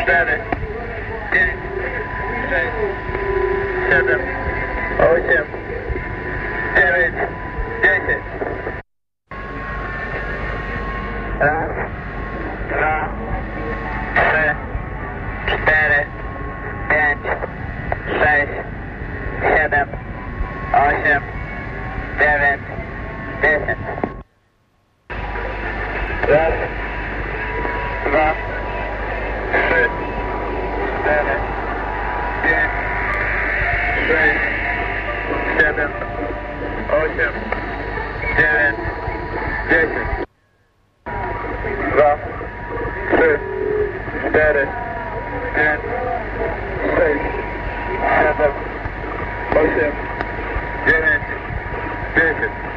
4, 5, 6, 7, 8, 9, 10. Raz, dwa, trzy, 4, 5, 6, 7, 8, 9, 10. Raz, dwa, trzy, 4, 5, 6, 7, 8, 9, 10. 2, 3, 4, 5, 6, 7, 8, 9, 10.